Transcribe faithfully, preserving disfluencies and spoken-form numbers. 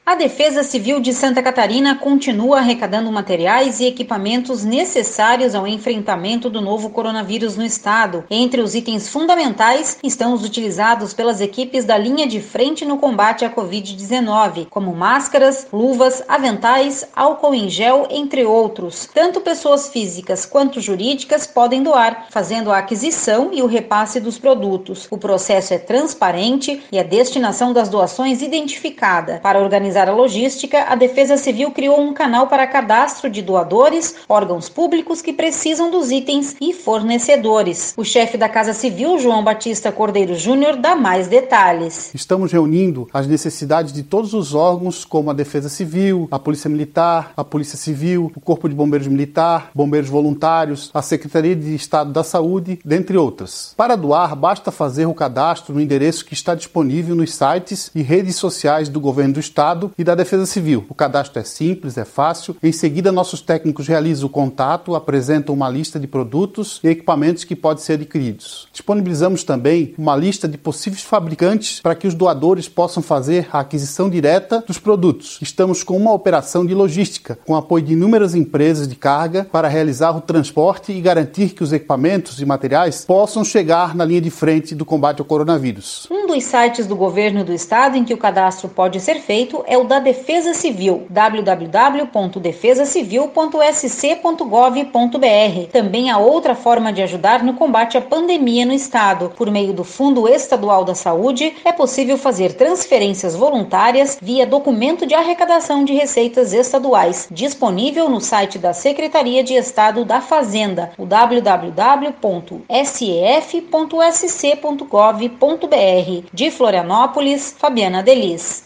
A Defesa Civil de Santa Catarina continua arrecadando materiais e equipamentos necessários ao enfrentamento do novo coronavírus no estado. Entre os itens fundamentais estão os utilizados pelas equipes da linha de frente no combate à covid dezenove, como máscaras, luvas, aventais, álcool em gel, entre outros. Tanto pessoas físicas quanto jurídicas podem doar, fazendo a aquisição e o repasse dos produtos. O processo é transparente e a destinação das doações identificada. Para organizar a logística, a Defesa Civil criou um canal para cadastro de doadores, órgãos públicos que precisam dos itens e fornecedores. O chefe da Casa Civil, João Batista Cordeiro Júnior, dá mais detalhes. Estamos reunindo as necessidades de todos os órgãos, como a Defesa Civil, a Polícia Militar, a Polícia Civil, o Corpo de Bombeiros Militar, Bombeiros Voluntários, a Secretaria de Estado da Saúde, dentre outras. Para doar, basta fazer o cadastro no endereço que está disponível nos sites e redes sociais do Governo do Estado e da Defesa Civil. O cadastro é simples, é fácil. Em seguida, nossos técnicos realizam o contato, apresentam uma lista de produtos e equipamentos que podem ser adquiridos. Disponibilizamos também uma lista de possíveis fabricantes para que os doadores possam fazer a aquisição direta dos produtos. Estamos com uma operação de logística, com apoio de inúmeras empresas de carga para realizar o transporte e garantir que os equipamentos e materiais possam chegar na linha de frente do combate ao coronavírus. Um dos sites do governo do estado em que o cadastro pode ser feito é o da Defesa Civil, w w w ponto defesa civil ponto s c ponto gov ponto b r. Também há outra forma de ajudar no combate à pandemia no estado. Por meio do Fundo Estadual da Saúde, é possível fazer transferências voluntárias via documento de arrecadação de receitas estaduais, disponível no site da Secretaria de Estado da Fazenda, o w w w ponto s e f ponto s c ponto gov ponto b r. De Florianópolis, Fabiana Delis.